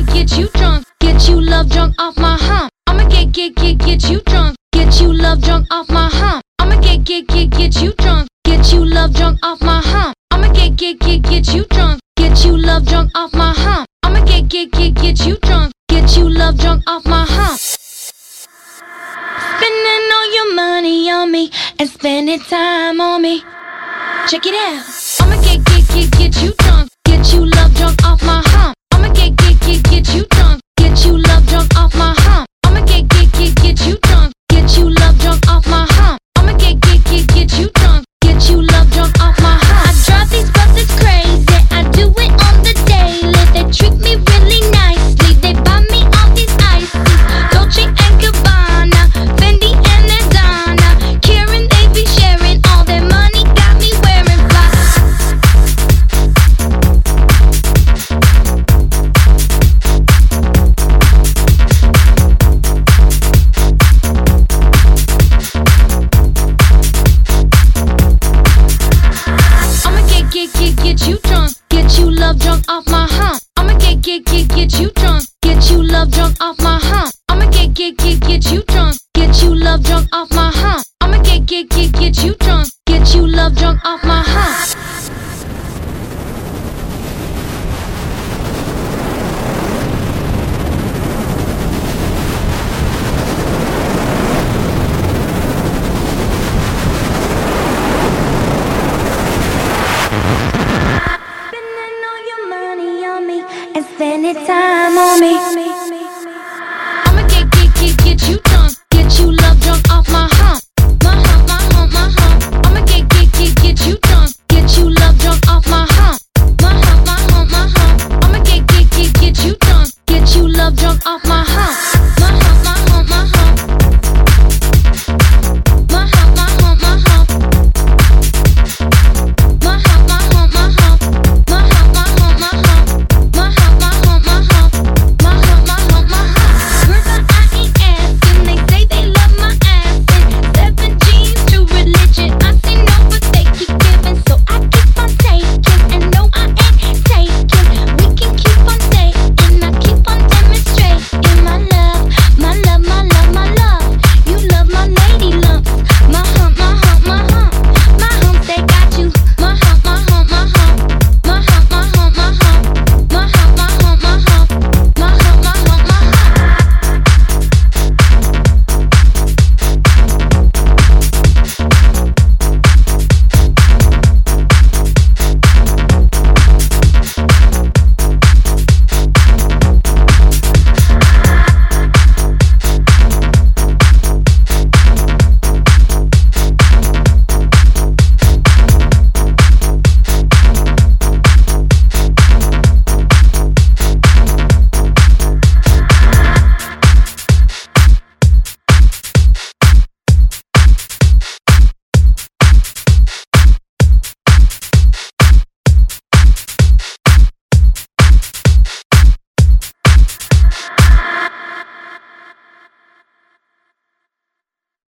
get you drunk, get you love drunk off my hump. I'ma get you drunk, get you love drunk off my hump. I'ma get you drunk, get you love drunk off my hump. I'ma get you drunk, get you love drunk off my hump. I'ma get you drunk, get you love drunk off my hump. Spending all your money on me and spending time on me. Check it out. I'ma get you drunk, get you love drunk off my hump. I'ma get you drunk, get you love drunk off my hump. I'ma get you drunk, get you love drunk off my hump. I'ma get you drunk, get you love drunk off my hump. I drive these brothers crazy, I do it on the daily. They treat me really nicely, they buy me all these ices, Dolce and Gabbana, Fendi and Adana. Karen, they be sharing all their money, got me wearing fly. I'ma get you drunk, get you love drunk off my hump. I'ma get you drunk, get you love drunk off my hump. I'ma get you drunk, get you love drunk off my hump. I'ma get you drunk, get you love drunk off my hump. Spending all your money on me and spending time on me.